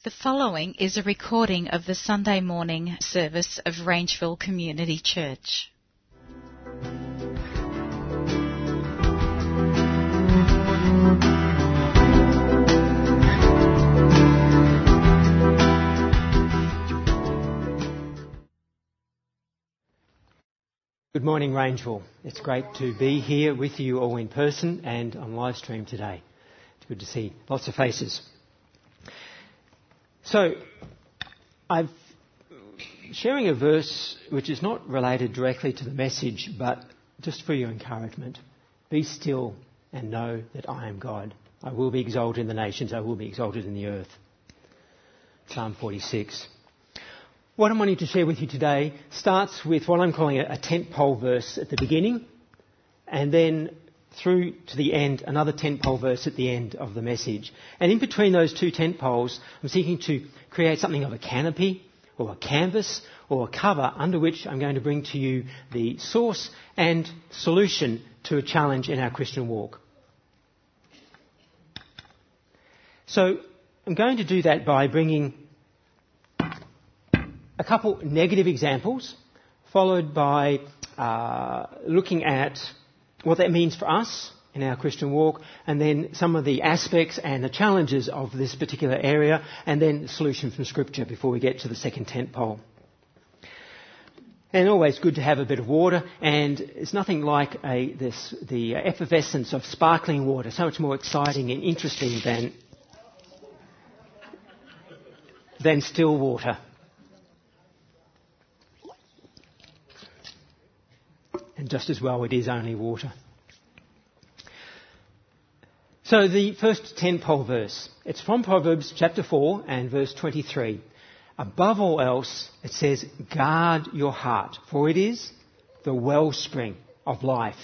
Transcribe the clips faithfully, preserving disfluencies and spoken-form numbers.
The following is a recording of the Sunday morning service of Rangeville Community Church. Good morning, Rangeville. It's great to be here with you all in person and on live stream today. It's good to see lots of faces. So, I'm sharing a verse which is not related directly to the message, but just for your encouragement. Be still and know that I am God. I will be exalted in the nations. I will be exalted in the earth. Psalm forty-six. What I'm wanting to share with you today starts with what I'm calling a tent pole verse at the beginning, and then through to the end, another tent pole verse at the end of the message. And in between those two tent poles, I'm seeking to create something of a canopy or a canvas or a cover under which I'm going to bring to you the source and solution to a challenge in our Christian walk. So I'm going to do that by bringing a couple negative examples, followed by uh, looking at what that means for us in our Christian walk, and then some of the aspects and the challenges of this particular area, and then the solution from Scripture before we get to the second tent pole. And always good to have a bit of water, and it's nothing like a, this, the effervescence of sparkling water, so much more exciting and interesting than, than still water. And just as well, it is only water. So the first ten-pole verse, it's from Proverbs chapter four and verse twenty-three. Above all else, it says, guard your heart, for it is the wellspring of life.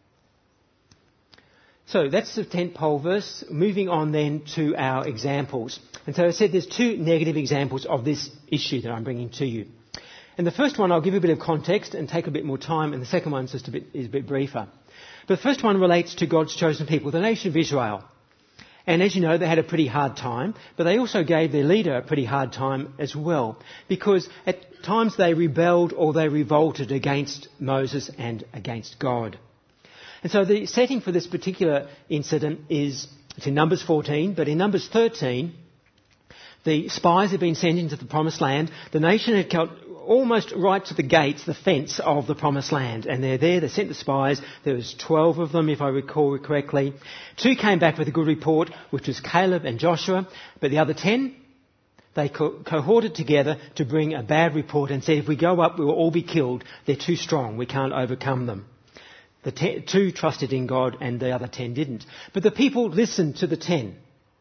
So that's the ten-pole verse. Moving on then to our examples. And so I said there's two negative examples of this issue that I'm bringing to you. And the first one, I'll give you a bit of context and take a bit more time, and the second one is just a bit, is a bit briefer. But the first one relates to God's chosen people, the nation of Israel. And as you know, they had a pretty hard time, but they also gave their leader a pretty hard time as well, because at times they rebelled or they revolted against Moses and against God. And so the setting for this particular incident is, it's in Numbers fourteen, but in Numbers thirteen, the spies had been sent into the Promised Land. The nation had got almost right to the gates, the fence of the Promised Land. And they're there, they sent the spies. There was twelve of them, if I recall correctly. Two came back with a good report, which was Caleb and Joshua. But the other ten, they co- cohorted together to bring a bad report and said, if we go up, we will all be killed. They're too strong. We can't overcome them. The ten, two trusted in God and the other ten didn't. But the people listened to the ten.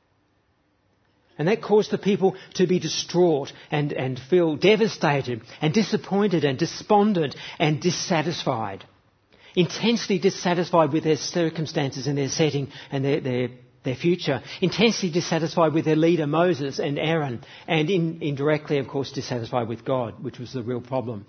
And that caused the people to be distraught and, and feel devastated and disappointed and despondent and dissatisfied. Intensely dissatisfied with their circumstances and their setting and their, their, their future. Intensely dissatisfied with their leader Moses and Aaron. And in, indirectly, of course, dissatisfied with God, which was the real problem.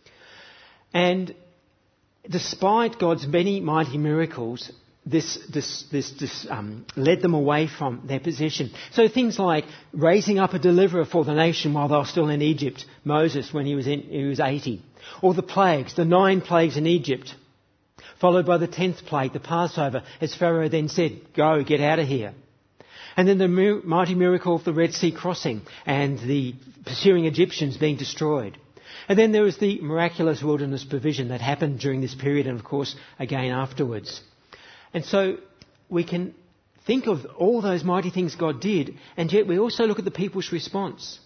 And despite God's many mighty miracles, This, this, this, this um, led them away from their position. So things like raising up a deliverer for the nation while they were still in Egypt, Moses when he was in, he was eighty, or the plagues, the nine plagues in Egypt, followed by the tenth plague, the Passover, as Pharaoh then said, "Go, get out of here." And then the mi- mighty miracle of the Red Sea crossing and the pursuing Egyptians being destroyed. And then there was the miraculous wilderness provision that happened during this period, and of course again afterwards. And so we can think of all those mighty things God did, and yet we also look at the people's response.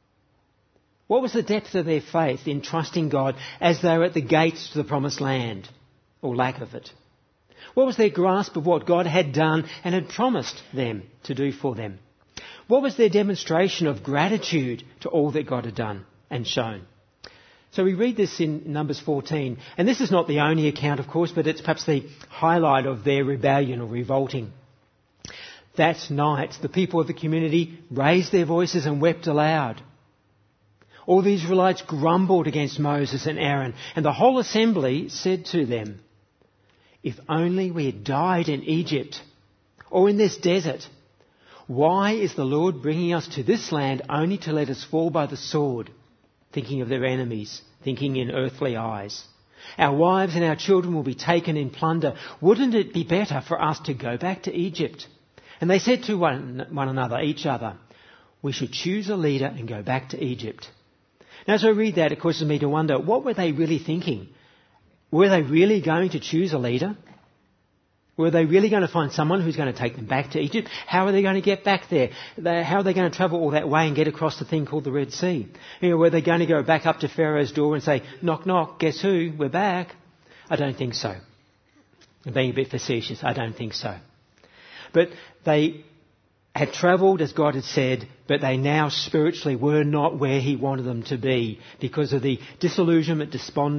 What was the depth of their faith in trusting God as they were at the gates to the Promised Land, or lack of it? What was their grasp of what God had done and had promised them to do for them? What was their demonstration of gratitude to all that God had done and shown? So we read this in Numbers fourteen, and this is not the only account, of course, but it's perhaps the highlight of their rebellion or revolting. That night, the people of the community raised their voices and wept aloud. All the Israelites grumbled against Moses and Aaron, and the whole assembly said to them, "If only we had died in Egypt or in this desert, Why is the Lord bringing us to this land only to let us fall by the sword? Thinking of their enemies, thinking in earthly eyes. Our wives and our children will be taken in plunder. Wouldn't it be better for us to go back to Egypt? And they said to one, one another, each other, we should choose a leader and go back to Egypt. Now, as I read that, it causes me to wonder, what were they really thinking? Were they really going to choose a leader? Were they really going to find someone who's going to take them back to Egypt? How are they going to get back there? They, how are they going to travel all that way and get across the thing called the Red Sea? You know, were they going to go back up to Pharaoh's door and say, knock, knock, guess who? We're back. I don't think so. I'm being a bit facetious. I don't think so. But they had travelled as God had said, but they now spiritually were not where he wanted them to be because of the disillusionment,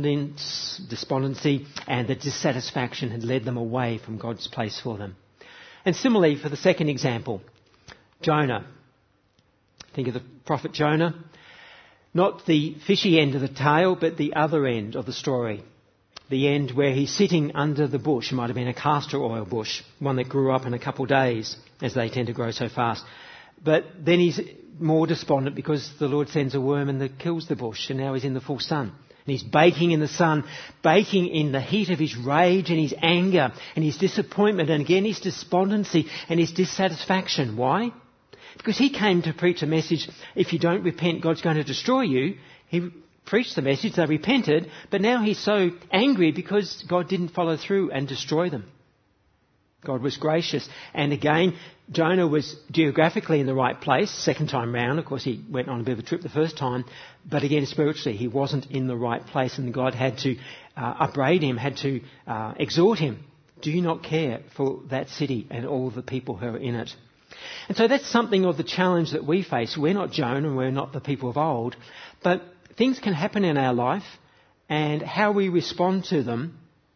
despondency and the dissatisfaction had led them away from God's place for them. And similarly, for the second example, Jonah. Think of the prophet Jonah. Not the fishy end of the tale, but the other end of the story. The end where he's sitting under the bush. It might have been a castor oil bush, one that grew up in a couple of days, as they tend to grow so fast. But then he's more despondent because the Lord sends a worm and that kills the bush, and now he's in the full sun. And he's baking in the sun, baking in the heat of his rage and his anger and his disappointment and again his despondency and his dissatisfaction. Why? Because he came to preach a message, if you don't repent, God's going to destroy you. He preached the message, they repented, but now he's so angry because God didn't follow through and destroy them. God was gracious. And again, Jonah was geographically in the right place, second time round. Of course, he went on a bit of a trip the first time. But again, spiritually, he wasn't in the right place. And God had to uh, upbraid him, had to uh, exhort him. Do you not care for that city and all the people who are in it? And so that's something of the challenge that we face. We're not Jonah and we're not the people of old. But things can happen in our life, and how we respond to them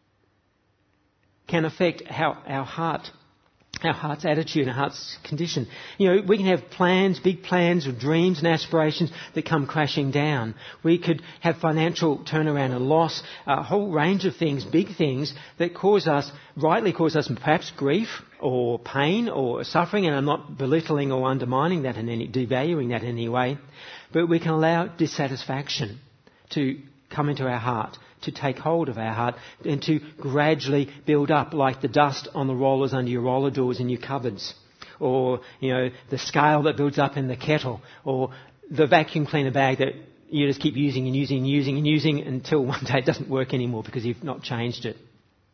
can affect how our heart, our heart's attitude, our heart's condition. You know, we can have plans, big plans or dreams and aspirations that come crashing down. We could have financial turnaround and loss, a whole range of things, big things that cause us, rightly cause us perhaps grief or pain or suffering, and I'm not belittling or undermining that in any, devaluing that in any way, but we can allow dissatisfaction to come into our heart, to take hold of our heart and to gradually build up like the dust on the rollers under your roller doors in your cupboards, or, you know, the scale that builds up in the kettle, or the vacuum cleaner bag that you just keep using and using and using and using until one day it doesn't work anymore because you've not changed it.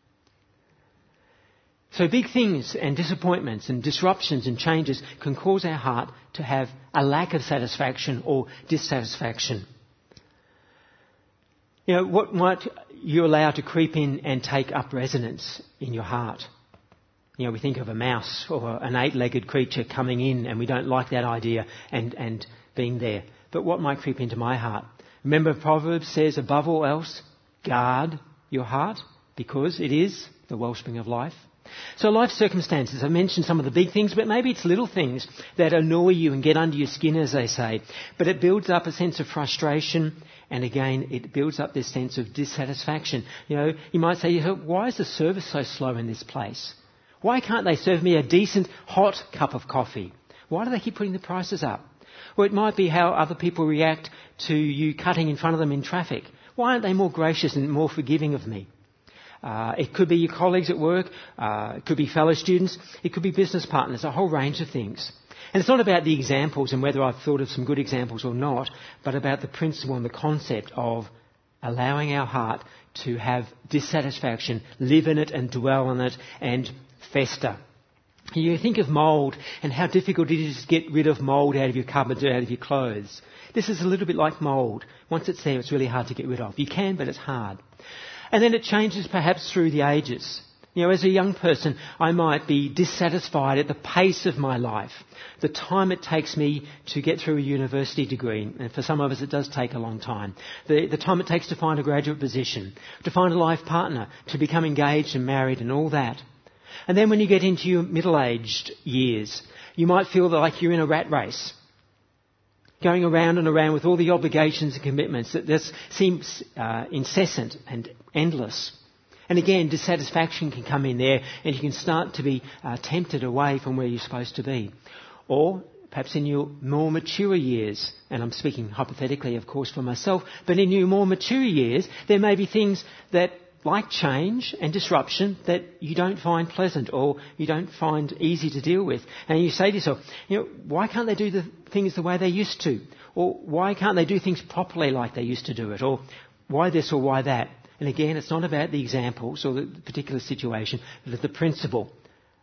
So big things and disappointments and disruptions and changes can cause our heart to have a lack of satisfaction or dissatisfaction. You know, what might you allow to creep in and take up residence in your heart? You know, we think of a mouse or an eight-legged creature coming in and we don't like that idea and, and being there. But what might creep into my heart? Remember, Proverbs says, above all else, guard your heart because it is the wellspring of life. So life circumstances, I mentioned some of the big things, but maybe it's little things that annoy you and get under your skin, as they say. But it builds up a sense of frustration, and again, it builds up this sense of dissatisfaction. You know, you might say, why is the service so slow in this place? Why can't they serve me a decent, hot cup of coffee? Why do they keep putting the prices up? Or it might be how other people react to you cutting in front of them in traffic. Why aren't they more gracious and more forgiving of me? Uh, it could be your colleagues at work, uh, it could be fellow students, it could be business partners, a whole range of things. And it's not about the examples and whether I've thought of some good examples or not, but about the principle and the concept of allowing our heart to have dissatisfaction, live in it and dwell in it and fester. You think of mould and how difficult it is to get rid of mould out of your cupboards or out of your clothes. This is a little bit like mould. Once it's there, it's really hard to get rid of. You can, but it's hard. And then it changes perhaps through the ages. You know, as a young person, I might be dissatisfied at the pace of my life, the time it takes me to get through a university degree, and for some of us it does take a long time, the, the time it takes to find a graduate position, to find a life partner, to become engaged and married and all that. And then when you get into your middle-aged years, you might feel like you're in a rat race, going around and around with all the obligations and commitments that this seems uh, incessant and endless. And again, dissatisfaction can come in there and you can start to be uh, tempted away from where you're supposed to be. Or perhaps in your more mature years, and I'm speaking hypothetically, of course, for myself, but in your more mature years, there may be things that, like change and disruption, that you don't find pleasant or you don't find easy to deal with. And you say to yourself, you know, why can't they do the things the way they used to? Or why can't they do things properly like they used to do it? Or why this or why that? And again, it's not about the examples or the particular situation, but the principle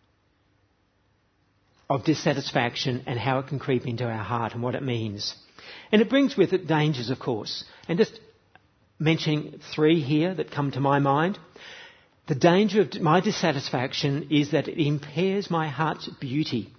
of dissatisfaction and how it can creep into our heart and what it means. And it brings with it dangers, of course. And just mentioning three here that come to my mind. The danger of my dissatisfaction is that it impairs my heart's beauty.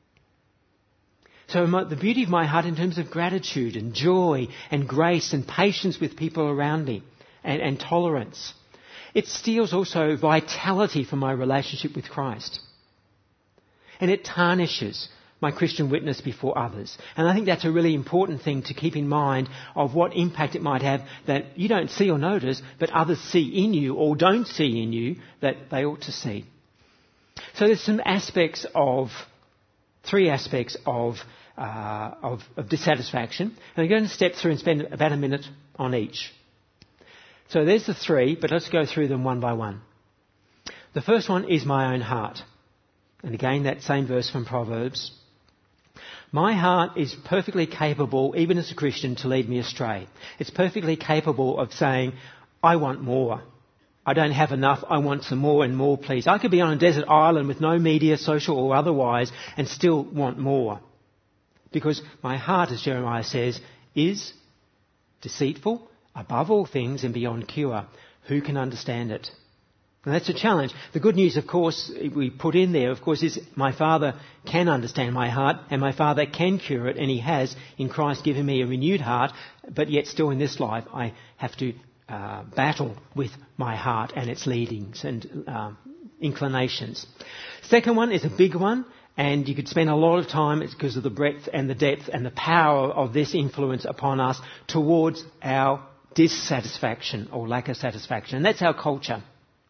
So my, the beauty of my heart in terms of gratitude and joy and grace and patience with people around me and, and tolerance. It steals also vitality from my relationship with Christ. And it tarnishes my Christian witness before others. And I think that's a really important thing to keep in mind of what impact it might have that you don't see or notice, but others see in you or don't see in you that they ought to see. So there's some aspects of, three aspects of, uh, of, of dissatisfaction. And I'm going to step through and spend about a minute on each. So there's the three, but let's go through them one by one. The first one is my own heart. And again, that same verse from Proverbs. My heart is perfectly capable, even as a Christian, to lead me astray. It's perfectly capable of saying, I want more. I don't have enough. I want some more and more, please. I could be on a desert island with no media, social or otherwise, and still want more. Because my heart, as Jeremiah says, is deceitful, above all things and beyond cure. Who can understand it? And that's a challenge. The good news, of course, we put in there, of course, is my Father can understand my heart and my Father can cure it, and He has in Christ given me a renewed heart, but yet still in this life I have to uh, battle with my heart and its leadings and uh, inclinations. Second one is a big one, and you could spend a lot of time, it's because of the breadth and the depth and the power of this influence upon us towards our dissatisfaction or lack of satisfaction. And that's our culture.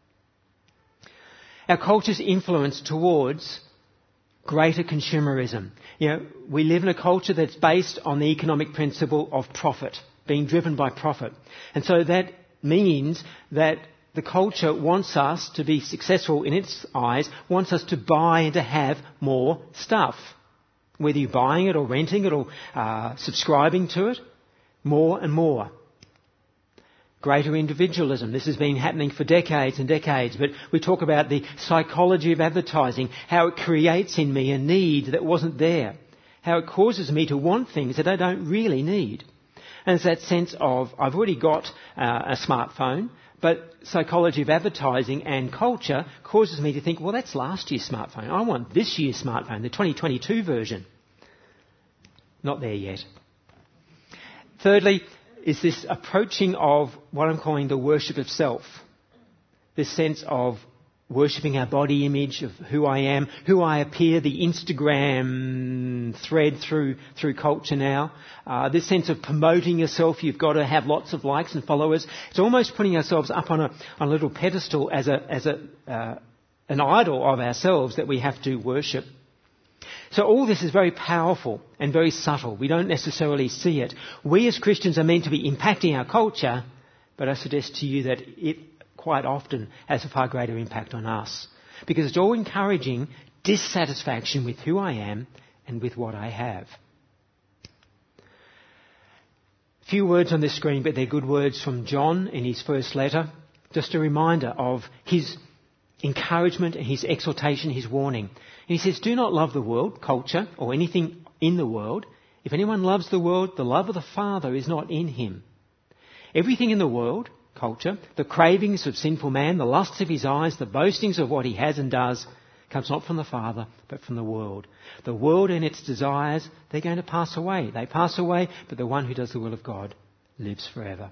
Our culture's influence towards greater consumerism. You know, we live in a culture that's based on the economic principle of profit, being driven by profit. And so that means that the culture wants us to be successful in its eyes, wants us to buy and to have more stuff. Whether you're buying it or renting it or uh, subscribing to it, more and more. Greater individualism. This has been happening for decades and decades, but we talk about the psychology of advertising, how it creates in me a need that wasn't there, how it causes me to want things that I don't really need. And it's that sense of, I've already got uh, a smartphone, but psychology of advertising and culture causes me to think, well, that's last year's smartphone. I want this year's smartphone, the twenty twenty-two version. Not there yet. Thirdly, is this approaching of what I'm calling the worship of self. This sense of worshipping our body image of who I am, who I appear, the Instagram thread through through culture now. Uh, this sense of promoting yourself, you've got to have lots of likes and followers. It's almost putting ourselves up on a on a little pedestal as a as a uh, an idol of ourselves that we have to worship. So all this is very powerful and very subtle. We don't necessarily see it. We as Christians are meant to be impacting our culture, but I suggest to you that it quite often has a far greater impact on us. Because it's all encouraging dissatisfaction with who I am and with what I have. A few words on this screen, but they're good words from John in his first letter. Just a reminder of his encouragement and his exhortation, his warning. And he says, do not love the world, culture, or anything in the world. If anyone loves the world, the love of the Father is not in him. Everything in the world, culture, the cravings of sinful man, the lusts of his eyes, the boastings of what he has and does, comes not from the Father, but from the world. The world and its desires, they're going to pass away. They pass away, but the one who does the will of God lives forever.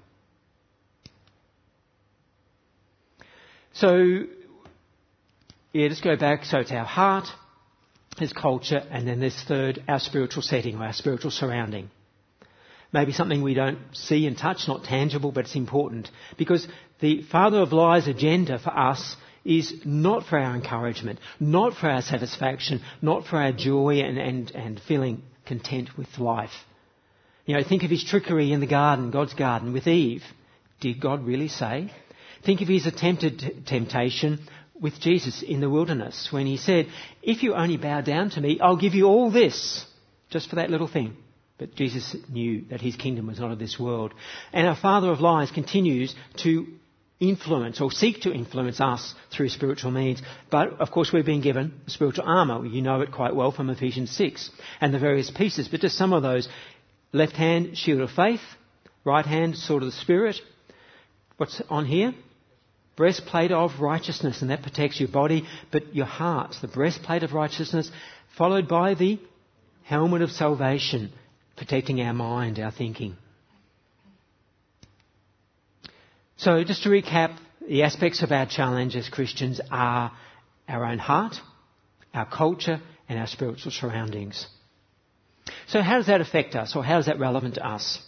So, yeah, let's go back. So it's our heart, there's culture, and then there's third, our spiritual setting or our spiritual surrounding. Maybe something we don't see and touch, not tangible, but it's important. Because the father of lies agenda for us is not for our encouragement, not for our satisfaction, not for our joy and, and, and feeling content with life. You know, think of his trickery in the garden, God's garden, with Eve. Did God really say? Think of his attempted t- temptation with Jesus in the wilderness when he said, if you only bow down to me, I'll give you all this, just for that little thing. But Jesus knew that his kingdom was not of this world. And our father of lies continues to influence or seek to influence us through spiritual means. But, of course, we've been given spiritual armour. You know it quite well from Ephesians six and the various pieces. But just some of those. Left hand, shield of faith. Right hand, sword of the Spirit. What's on here? Breastplate of righteousness, and that protects your body, but your heart. The breastplate of righteousness, followed by the helmet of salvation, protecting our mind, our thinking. So just to recap, the aspects of our challenge as Christians are our own heart, our culture, and our spiritual surroundings. So how does that affect us, or how is that relevant to us?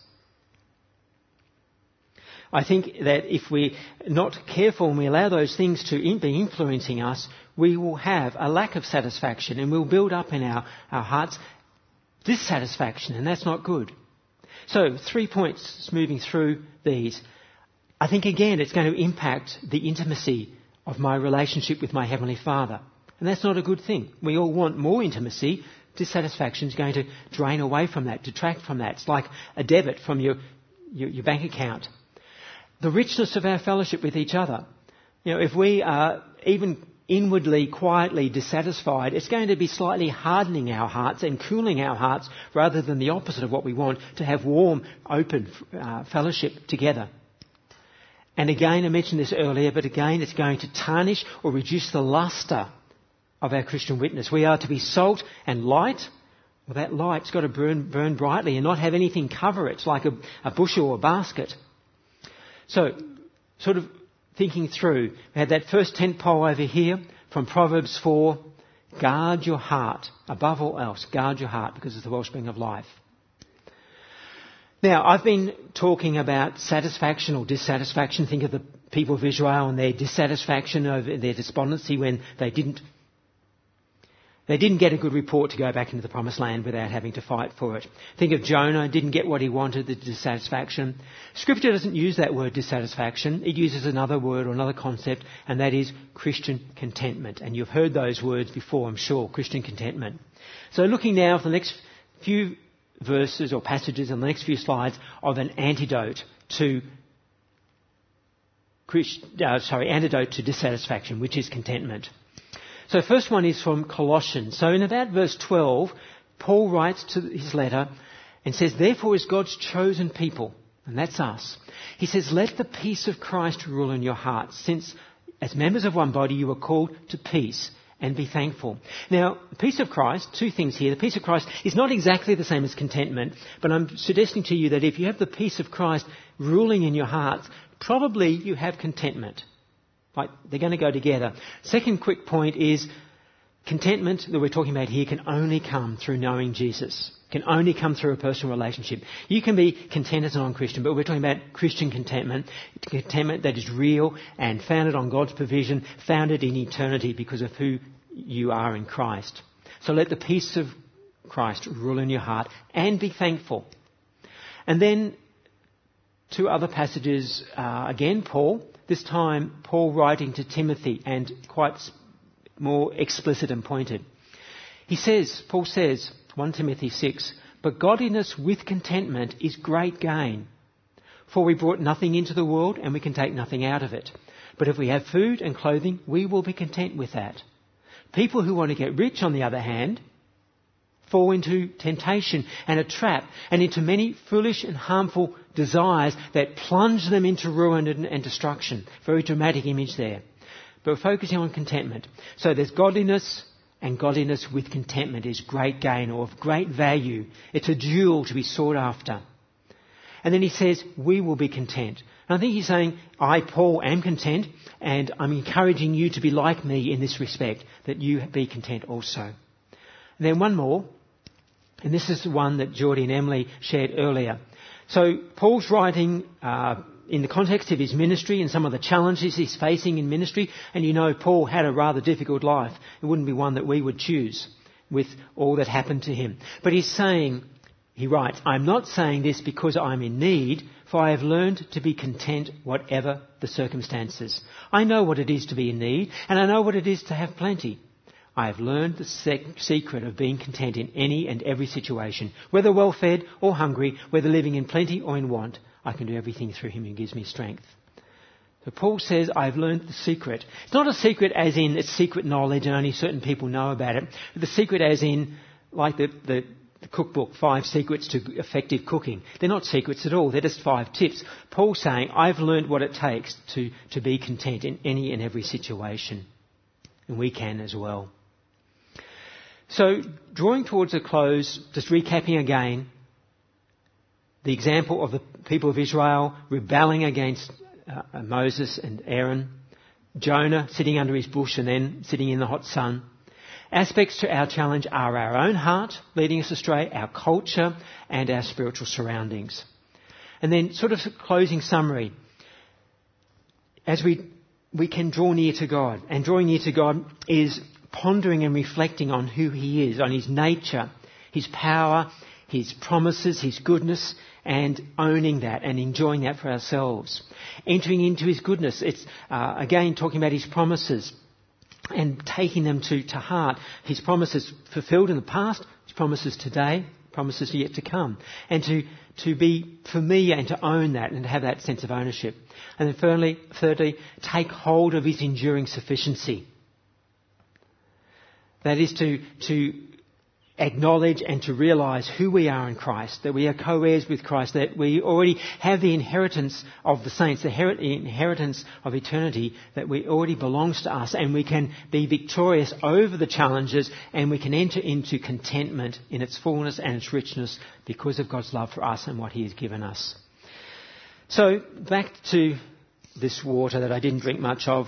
I think that if we're not careful and we allow those things to be influencing us, we will have a lack of satisfaction and we'll build up in our, our hearts dissatisfaction, and that's not good. So three points moving through these. I think again it's going to impact the intimacy of my relationship with my Heavenly Father. And that's not a good thing. We all want more intimacy. Dissatisfaction is going to drain away from that, detract from that. It's like a debit from your, your, your bank account. The richness of our fellowship with each other. You know, if we are even inwardly, quietly dissatisfied, it's going to be slightly hardening our hearts and cooling our hearts rather than the opposite of what we want, to have warm, open uh, fellowship together. And again, I mentioned this earlier, but again, it's going to tarnish or reduce the lustre of our Christian witness. We are to be salt and light. Well, that light's got to burn, burn brightly and not have anything cover it, like a, a bushel or a basket. So, sort of thinking through, we had that first tent pole over here from Proverbs four. Guard your heart. Above all else, guard your heart, because it's the wellspring of life. Now, I've been talking about satisfaction or dissatisfaction. Think of the people of Israel and their dissatisfaction over their despondency when they didn't They didn't get a good report to go back into the promised land without having to fight for it. Think of Jonah, didn't get what he wanted, the dissatisfaction. Scripture doesn't use that word dissatisfaction. It uses another word or another concept, and that is Christian contentment. And you've heard those words before, I'm sure, Christian contentment. So looking now for the next few verses or passages in the next few slides of an antidote to Christ, uh, sorry, antidote to dissatisfaction, which is contentment. So first one is from Colossians. So in about verse twelve, Paul writes to his letter and says, therefore as God's chosen people, and that's us, he says, let the peace of Christ rule in your hearts, since as members of one body you are called to peace, and be thankful. Now, the peace of Christ, two things here. The peace of Christ is not exactly the same as contentment, but I'm suggesting to you that if you have the peace of Christ ruling in your hearts, probably you have contentment. Like, they're going to go together. Second quick point is contentment that we're talking about here can only come through knowing Jesus. Can only come through a personal relationship. You can be content as a non-Christian, but we're talking about Christian contentment. Contentment that is real and founded on God's provision, founded in eternity because of who you are in Christ. So let the peace of Christ rule in your heart and be thankful. And then two other passages, uh, again, Paul. This time, Paul writing to Timothy, and quite more explicit and pointed. He says, Paul says, First Timothy six, but godliness with contentment is great gain. For we brought nothing into the world, and we can take nothing out of it. But if we have food and clothing, we will be content with that. People who want to get rich, on the other hand, fall into temptation and a trap and into many foolish and harmful desires that plunge them into ruin and, and destruction. Very dramatic image there. But we're focusing on contentment. So there's godliness, and godliness with contentment is great gain or of great value. It's a jewel to be sought after. And then he says, we will be content. And I think he's saying, I, Paul, am content, and I'm encouraging you to be like me in this respect, that you be content also. And then one more. And this is the one that Geordie and Emily shared earlier. So Paul's writing uh, in the context of his ministry and some of the challenges he's facing in ministry. And you know, Paul had a rather difficult life. It wouldn't be one that we would choose with all that happened to him. But he's saying, he writes, I'm not saying this because I'm in need, for I have learned to be content whatever the circumstances. I know what it is to be in need, and I know what it is to have plenty. I have learned the sec- secret of being content in any and every situation, whether well-fed or hungry, whether living in plenty or in want. I can do everything through him who gives me strength. So Paul says, I've learned the secret. It's not a secret as in it's secret knowledge and only certain people know about it. The secret as in, like the, the, the cookbook, Five Secrets to Effective Cooking. They're not secrets at all. They're just five tips. Paul's saying, I've learned what it takes to, to be content in any and every situation. And we can as well. So, drawing towards a close, just recapping again, the example of the people of Israel rebelling against uh, Moses and Aaron, Jonah sitting under his bush and then sitting in the hot sun. Aspects to our challenge are our own heart leading us astray, our culture and our spiritual surroundings. And then sort of closing summary. As we, we can draw near to God, and drawing near to God is pondering and reflecting on who he is, on his nature, his power, his promises, his goodness, and owning that and enjoying that for ourselves. Entering into his goodness, it's uh, again talking about his promises and taking them to, to heart. His promises fulfilled in the past, his promises today, promises yet to come. And to, to be familiar and to own that and to have that sense of ownership. And then thirdly, thirdly, take hold of his enduring sufficiency. That is to, to acknowledge and to realise who we are in Christ, that we are co-heirs with Christ, that we already have the inheritance of the saints, the inheritance of eternity, that we already belongs to us, and we can be victorious over the challenges, and we can enter into contentment in its fullness and its richness because of God's love for us and what he has given us. So, back to this water that I didn't drink much of.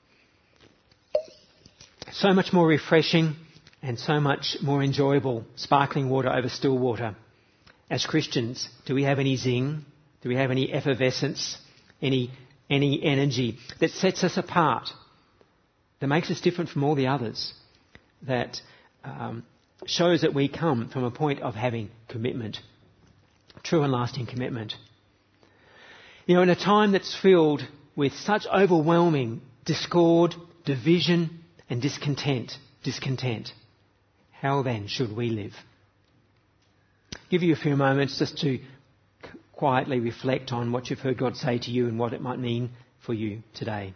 So much more refreshing and so much more enjoyable, sparkling water over still water. As Christians, do we have any zing? Do we have any effervescence? Any, any energy that sets us apart? That makes us different from all the others? That um, shows that we come from a point of having commitment. True and lasting commitment. You know, in a time that's filled with such overwhelming discord, division, and discontent, discontent, how then should we live? Give you a few moments just to quietly reflect on what you've heard God say to you and what it might mean for you today.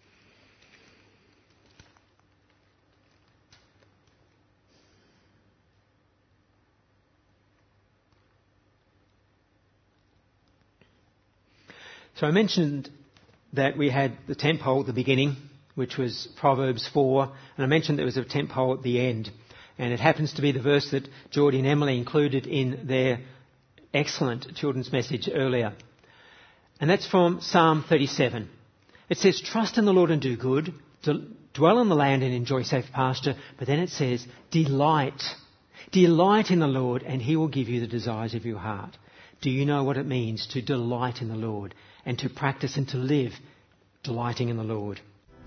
So I mentioned that we had the tent pole at the beginning, which was Proverbs four, and I mentioned there was a tent pole at the end. And it happens to be the verse that Geordie and Emily included in their excellent children's message earlier. And that's from Psalm thirty-seven. It says, trust in the Lord and do good, dwell in the land and enjoy safe pasture. But then it says, delight. Delight in the Lord and he will give you the desires of your heart. Do you know what it means to delight in the Lord and to practice and to live delighting in the Lord?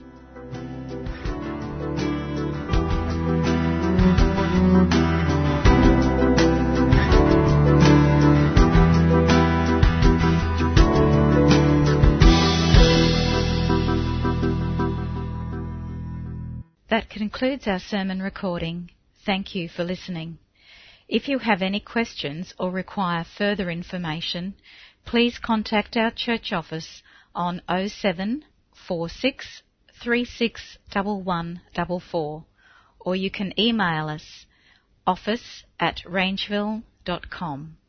That concludes our sermon recording. Thank you for listening. If you have any questions or require further information, please contact our church office on oh seven four six three six one one four four, or you can email us office at rangeville dot com.